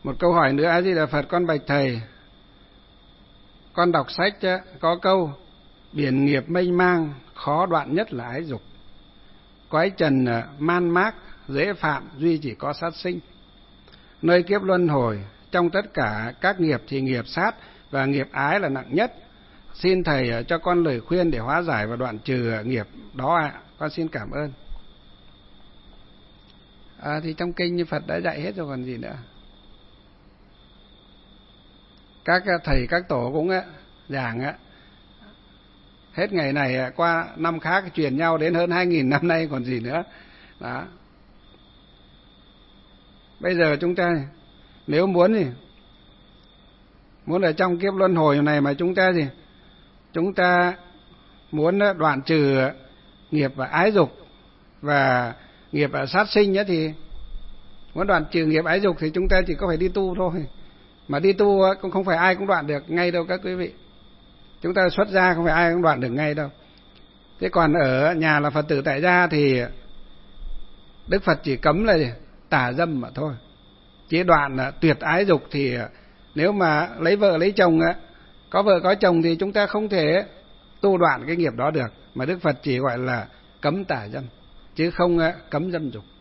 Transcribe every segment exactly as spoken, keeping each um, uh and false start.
Một câu hỏi nữa. A Di Đà Phật, con bạch thầy, con đọc sách có câu biển nghiệp mênh mang, khó đoạn nhất là ái dục. Cõi trần man mác, dễ phạm, duy chỉ có sát sinh. Nơi kiếp luân hồi, trong tất cả các nghiệp thì nghiệp sát và nghiệp ái là nặng nhất. Xin thầy cho con lời khuyên để hóa giải và đoạn trừ nghiệp đó ạ. À. Con xin cảm ơn. À, thì trong kinh như Phật đã dạy hết rồi còn gì nữa. Các thầy các tổ cũng á, giảng á, hết ngày này qua năm khác truyền nhau đến hơn hai nghìn năm nay còn gì nữa. Đó. Bây giờ chúng ta nếu muốn gì, muốn ở trong kiếp luân hồi này mà chúng ta gì, chúng ta muốn đoạn trừ nghiệp và ái dục và nghiệp và sát sinh nhé, thì muốn đoạn trừ nghiệp ái dục thì chúng ta chỉ có phải đi tu thôi. Mà đi tu cũng không phải ai cũng đoạn được ngay đâu các quý vị. Chúng ta xuất gia không phải ai cũng đoạn được ngay đâu. Thế còn ở nhà là Phật tử tại gia thì Đức Phật chỉ cấm là gì? Tà dâm mà thôi. Chỉ đoạn là tuyệt ái dục thì nếu mà lấy vợ lấy chồng á, có vợ có chồng thì chúng ta không thể tu đoạn cái nghiệp đó được. Mà Đức Phật chỉ gọi là cấm tà dâm, chứ không cấm dâm dục.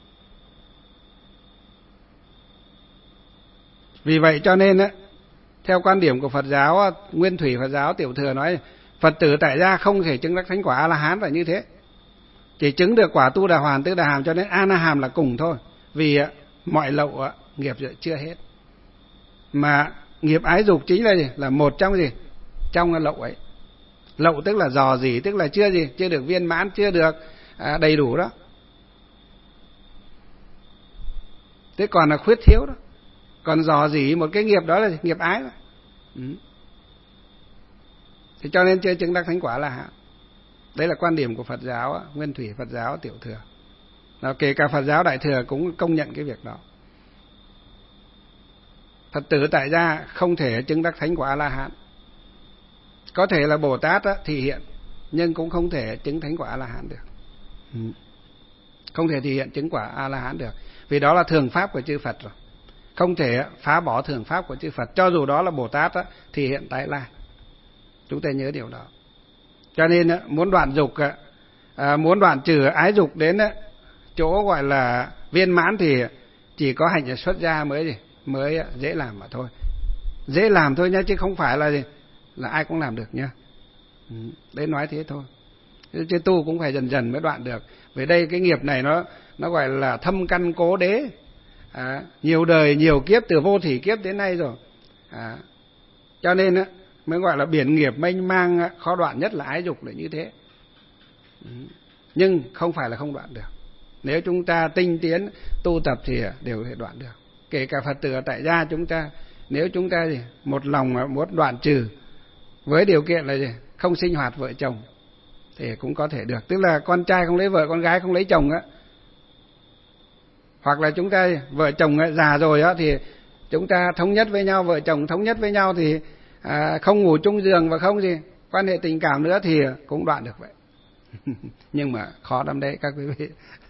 Vì vậy cho nên á, theo quan điểm của Phật giáo, Nguyên Thủy Phật giáo Tiểu Thừa nói Phật tử tại gia không thể chứng đắc thánh quả A-la-hán là như thế. Chỉ chứng được quả Tu Đà Hoàn Tứ Đà Hàm, cho nên A-na-hàm là cùng thôi. Vì mọi lậu nghiệp chưa hết. Mà nghiệp ái dục chính là gì? Là một trong gì? Trong lậu ấy. Lậu tức là dò dỉ, tức là chưa gì? Chưa được viên mãn, chưa được à, đầy đủ đó. Thế còn là khuyết thiếu đó. Còn dò dỉ một cái nghiệp đó là nghiệp ái đó. Ừ. Thì cho nên chưa chứng đắc thánh quả là đấy là quan điểm của Phật giáo, Nguyên Thủy Phật giáo Tiểu Thừa. Đó, kể cả Phật giáo Đại Thừa cũng công nhận cái việc đó. Phật tử tại gia không thể chứng đắc thánh quả A-la-hán. Có thể là Bồ Tát á, thị hiện, nhưng cũng không thể chứng thánh quả A-la-hán được. Ừ. Không thể thị hiện chứng quả A-la-hán được. Vì đó là thường pháp của chư Phật rồi. Không thể phá bỏ thường pháp của chư Phật, cho dù đó là Bồ Tát á, thì hiện tại lai. Chúng ta nhớ điều đó. Cho nên á, muốn đoạn dục, à, muốn đoạn trừ ái dục đến á, chỗ gọi là viên mãn thì chỉ có hành xuất gia mới gì, mới dễ làm mà thôi. Dễ làm thôi nhá, chứ không phải là gì, là ai cũng làm được nhá. Ừ, đấy nói thế thôi. Chứ tu cũng phải dần dần mới đoạn được. Vì đây cái nghiệp này nó nó gọi là thâm căn cố đế. À, nhiều đời nhiều kiếp, từ vô thỉ kiếp đến nay rồi. À, cho nên á, mới gọi là biển nghiệp mênh mang, khó đoạn nhất là ái dục là như thế. Ừ. Nhưng không phải là không đoạn được. Nếu chúng ta tinh tiến tu tập thì đều có thể đoạn được. Kể cả Phật tử tại gia chúng ta, nếu chúng ta gì một lòng muốn đoạn trừ với điều kiện là gì, không sinh hoạt vợ chồng thì cũng có thể được. Tức là con trai không lấy vợ, con gái không lấy chồng á. Hoặc là chúng ta vợ chồng già rồi á, thì chúng ta thống nhất với nhau, vợ chồng thống nhất với nhau thì à, không ngủ chung giường và không gì quan hệ tình cảm nữa thì cũng đoạn được vậy. Nhưng mà khó lắm đấy các quý vị.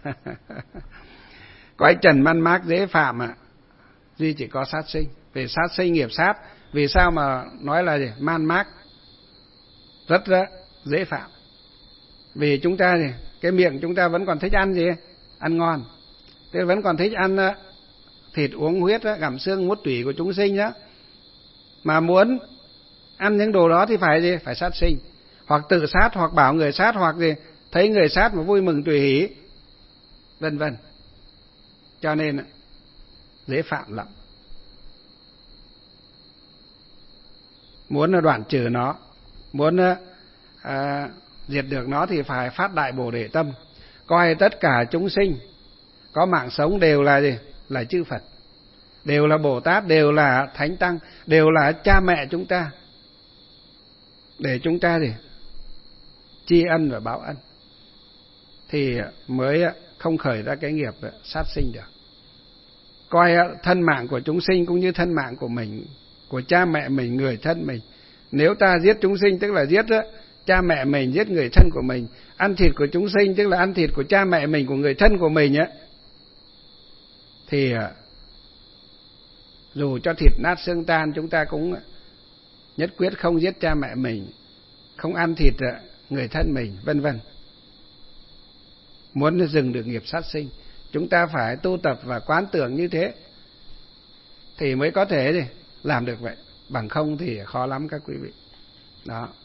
Cõi trần man mác dễ phạm à, duy chỉ có sát sinh. Về sát sinh nghiệp sát, vì sao mà nói là gì? Man mác rất, rất dễ phạm. Vì chúng ta gì, cái miệng chúng ta vẫn còn thích ăn gì? Ăn ngon. Thế vẫn còn thích ăn thịt uống huyết, gặm xương mút tủy của chúng sinh đó. Mà muốn ăn những đồ đó thì phải gì? Phải sát sinh. Hoặc tự sát, hoặc bảo người sát, hoặc gì thấy người sát mà vui mừng tùy hỷ, vân vân. Cho nên dễ phạm lắm. Muốn đoạn trừ nó, muốn à, diệt được nó thì phải phát đại Bồ Đề tâm, coi tất cả chúng sinh có mạng sống đều là gì? Là chư Phật, đều là Bồ Tát, đều là Thánh Tăng, đều là cha mẹ chúng ta, để chúng ta gì? Tri ân và báo ân, thì mới không khởi ra cái nghiệp sát sinh được. Coi thân mạng của chúng sinh cũng như thân mạng của mình, của cha mẹ mình, người thân mình. Nếu ta giết chúng sinh tức là giết cha mẹ mình, giết người thân của mình. Ăn thịt của chúng sinh tức là ăn thịt của cha mẹ mình, của người thân của mình á, thì Dù cho thịt nát xương tan, chúng ta cũng nhất quyết không giết cha mẹ mình, không ăn thịt người thân mình, vân vân. Muốn dừng được nghiệp sát sinh, chúng ta phải tu tập và quán tưởng như thế thì mới có thể làm được vậy. Bằng không thì khó lắm các quý vị. Đó.